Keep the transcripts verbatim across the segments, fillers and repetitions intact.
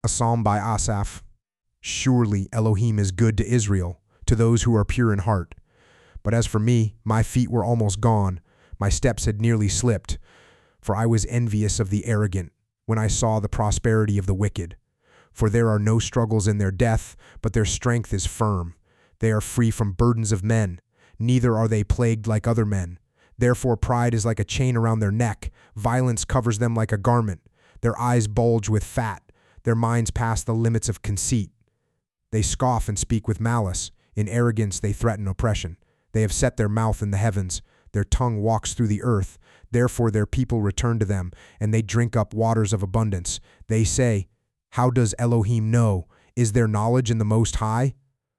A psalm by Asaph. Surely Elohim is good to Israel, to those who are pure in heart. But as for me, my feet were almost gone, my steps had nearly slipped, for I was envious of the arrogant when I saw the prosperity of the wicked. For there are no struggles in their death, but their strength is firm. They are free from burdens of men, neither are they plagued like other men. Therefore pride is like a chain around their neck, violence covers them like a garment. Their eyes bulge with fat, their minds pass the limits of conceit. They scoff and speak with malice, in arrogance they threaten oppression. They have set their mouth in the heavens, their tongue walks through the earth. Therefore their people return to them, and they drink up waters of abundance. They say, how does Elohim know? Is there knowledge in the Most High?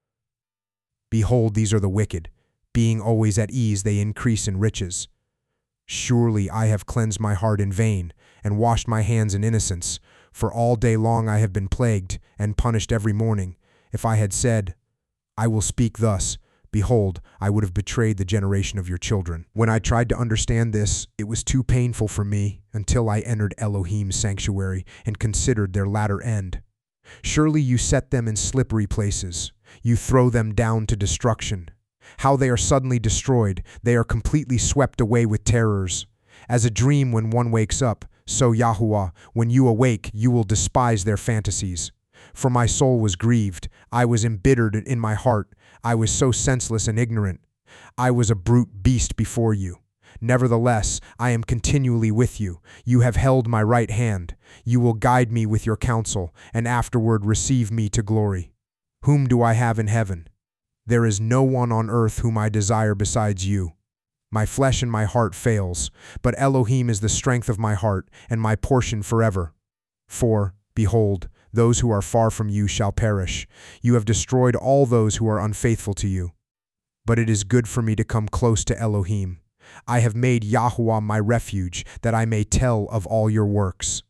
Behold, these are the wicked. Being always at ease, they increase in riches. Surely I have cleansed my heart in vain, and washed my hands in innocence. For all day long I have been plagued, and punished every morning. If I had said, I will speak thus, behold, I would have betrayed the generation of your children. When I tried to understand this, it was too painful for me, until I entered Elohim's sanctuary, and considered their latter end. Surely you set them in slippery places. You throw them down to destruction. How they are suddenly destroyed, they are completely swept away with terrors. As a dream when one wakes up, so Yahuwah, when you awake, you will despise their fantasies. For my soul was grieved, I was embittered in my heart, I was so senseless and ignorant. I was a brute beast before you. Nevertheless, I am continually with you. You have held my right hand. You will guide me with your counsel, and afterward receive me to glory. Whom do I have in heaven? There is no one on earth whom I desire besides you. My flesh and my heart fails, but Elohim is the strength of my heart, and my portion forever. For, behold, those who are far from you shall perish. You have destroyed all those who are unfaithful to you. But it is good for me to come close to Elohim. I have made Yahuwah my refuge, that I may tell of all your works.